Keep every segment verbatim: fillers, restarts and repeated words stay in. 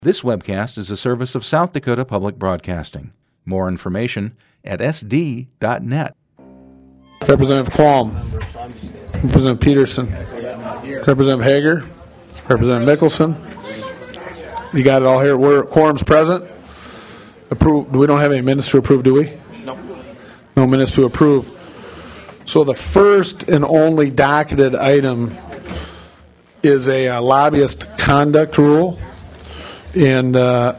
This webcast is a service of South Dakota Public Broadcasting. More information at s d dot net. Representative Qualm, Representative Peterson, Representative Hager, Representative Mickelson. You got it all here. We're quorum's present. Approve. We don't have any minutes to approve, do we? No. No minutes to approve. So the first and only docketed item is a uh, lobbyist conduct rule. And uh,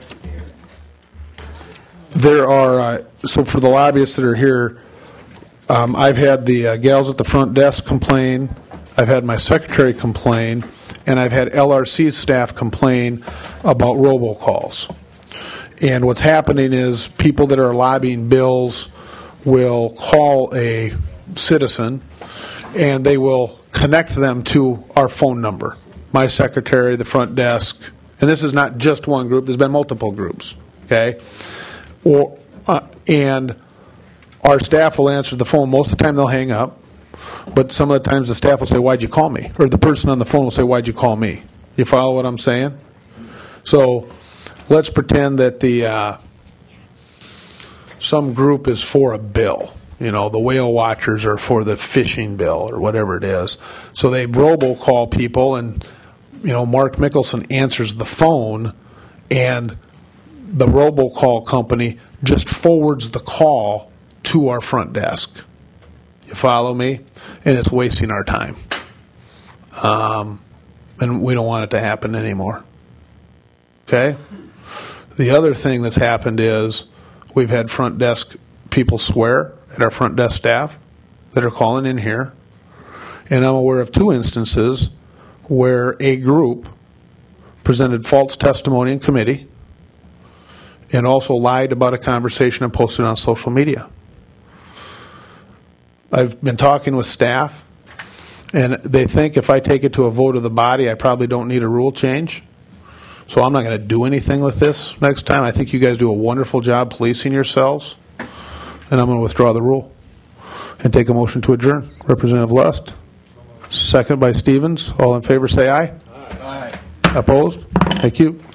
there are, uh, so for the lobbyists that are here, um, I've had the uh, gals at the front desk complain, I've had my secretary complain, and I've had L R C staff complain about robocalls. And what's happening is people that are lobbying bills will call a citizen and they will connect them to our phone number. My secretary, the front desk, and this is not just one group, there's been multiple groups, okay? Or, uh, and our staff will answer the phone. Most of the time they'll hang up, but some of the times the staff will say, "Why'd you call me?" Or the person on the phone will say, "Why'd you call me?" You follow what I'm saying? So let's pretend that the uh, some group is for a bill. You know, the whale watchers are for the fishing bill or whatever it is. So they robocall people, and you know, Mark Mickelson answers the phone, and the robocall company just forwards the call to our front desk. You follow me? And it's wasting our time. Um, and we don't want it to happen anymore. Okay? The other thing that's happened is we've had front desk people swear at our front desk staff that are calling in here. And I'm aware of two instances where a group presented false testimony in committee and also lied about a conversation and posted it on social media. I've been talking with staff, and they think if I take it to a vote of the body, I probably don't need a rule change. So I'm not going to do anything with this next time. I think you guys do a wonderful job policing yourselves, and I'm going to withdraw the rule and take a motion to adjourn. Representative Lust. Second by Stevens. All in favor say aye. Aye. Opposed? Thank you.